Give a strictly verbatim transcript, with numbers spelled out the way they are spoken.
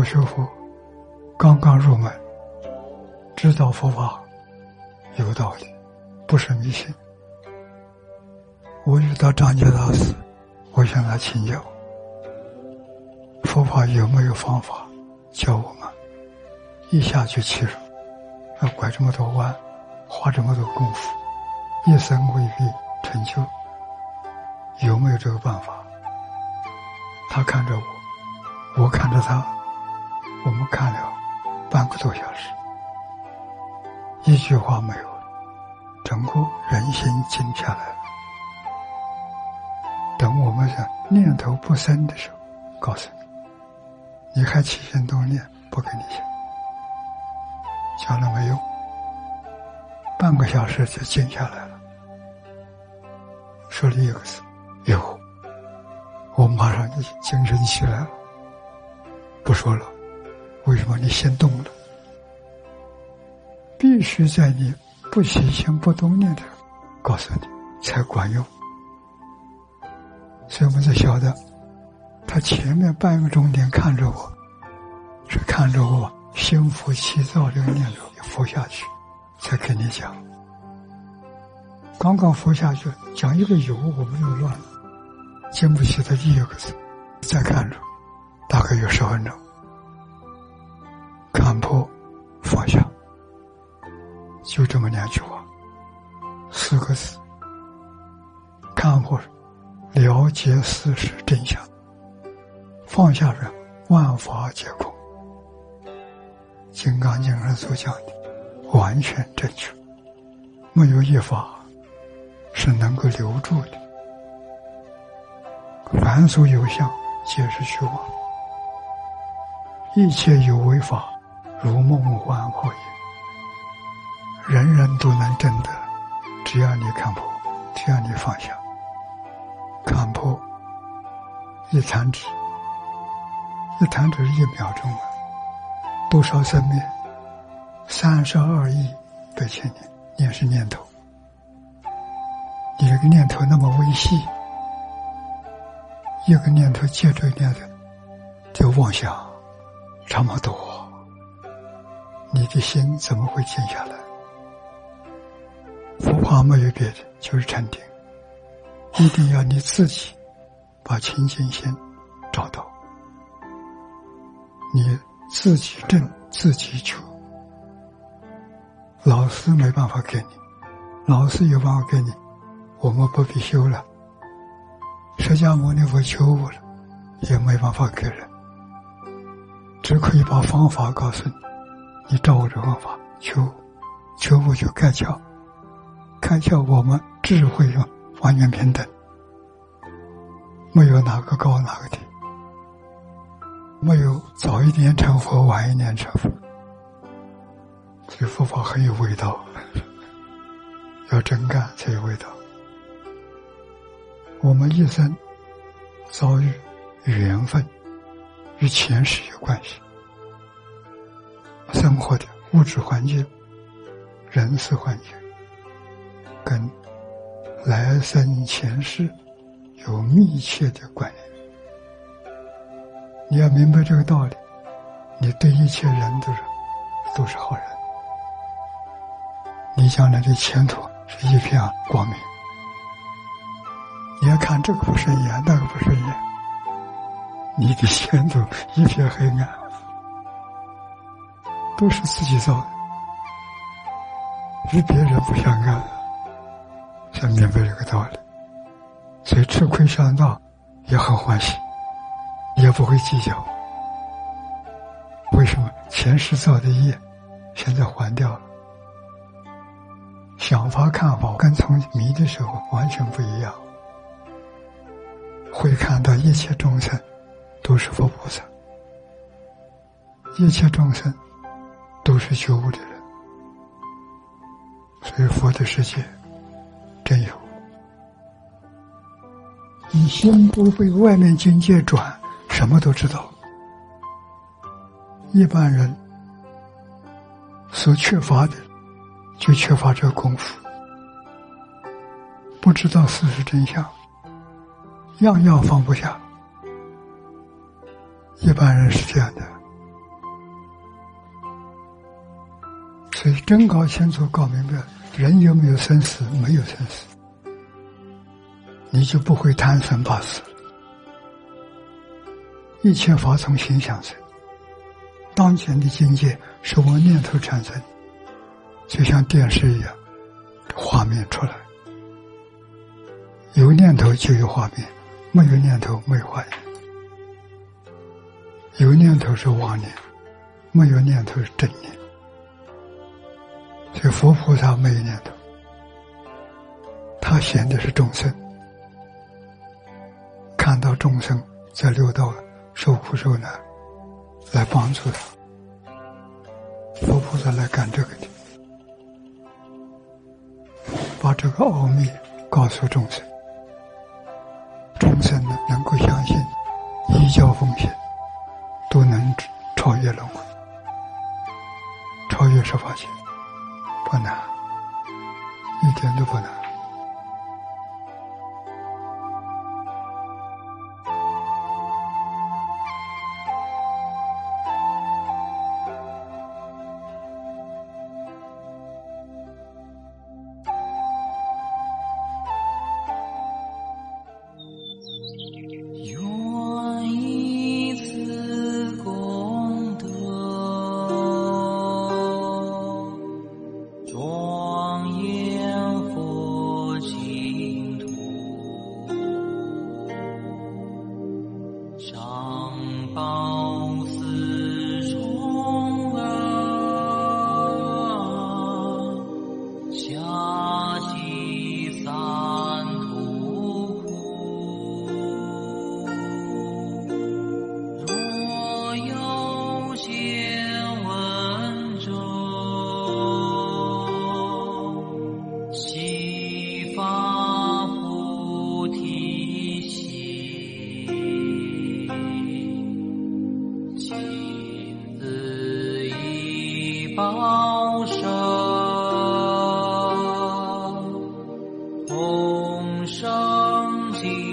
我学佛刚刚入门，知道佛法有道理，不是迷信。我遇到张杰大师，我向他请教，佛法有没有方法教我们一下就切入，要拐这么多弯，花这么多功夫，一生未必成就，有没有这个办法？他看着我，我看着他，我们看了半个多小时，一句话没有，整个人心静下来了。等我们的念头不生的时候，告诉你，你还起心动念，不跟你讲，讲了没用，半个小时就静下来了。说了一个字，有，我马上就精神起来了。不说了，为什么？你先动了，必须在你不起心不动念的时候告诉你才管用。所以我们才晓得，他前面半个钟点看着我，是看着我心浮气躁这个念头也浮下去，才跟你讲。刚刚浮下去，讲一个有，我们就乱了，经不起他第二个字，再看着，大概有十分钟，看破放下，就这么两句话，四个字，看破了解事实真相，放下人万法皆空。金刚经上所讲的完全正确，没有一法是能够留住的，凡所有相皆是虚妄，一切有为法如梦幻泡影，人人都能证得，只要你看破，只要你放下。看破一弹指，一弹指一秒钟啊，多少生灭？三十二亿百千年，念是念头。你这个念头那么微细，一个念头接着念头就妄想这么多，你的心怎么会静下来？佛法没有别的，就是禅定。一定要你自己把清净心找到，你自己证自己求，老师没办法给你，老师有办法给你，我们不必修了。释迦牟尼佛求我了，也没办法给人，只可以把方法告诉你，你照我这方法求，求我就开窍，开窍我们智慧上完全平等，没有哪个高哪个低，没有早一点成佛晚一点成佛，所以佛法很有味道，要真干才有味道。我们一生遭遇缘分与前世有关系，生活的物质环境、人事环境跟来生前世有密切的关联。你要明白这个道理，你对一切人都是都是好人，你将来的前途是一片光明。你要看这个不顺眼，那个不顺眼，你的前途一片黑暗，都是自己造的，与别人不相干。才明白这个道理，所以吃亏上当也很欢喜，也不会计较。为什么？前世造的业现在还掉了，想法看法跟从迷的时候完全不一样，会看到一切众生都是佛菩萨，一切众生都是觉悟的人，所以佛的世界真有。你心不被外面境界转，什么都知道。一般人所缺乏的就缺乏这个功夫，不知道事实真相，样样放不下。一般人是这样的， 所以真搞清楚、搞明白，人有没有生死？没有生死，你就不会贪生怕死。一切法从心想生，当前的境界是我念头产生，就像电视一样，画面出来，有念头就有画面，没有念头没有画面。有念头是妄念，没有念头是正念。所以佛菩萨没有念头，他显的是众生，看到众生在六道受苦受难，来帮助他。佛菩萨来干这个的，把这个奥秘告诉众生，众生呢能够相信，依教奉行，都能超越轮回，超越十法界，不难，一点都不难。 报身同生尽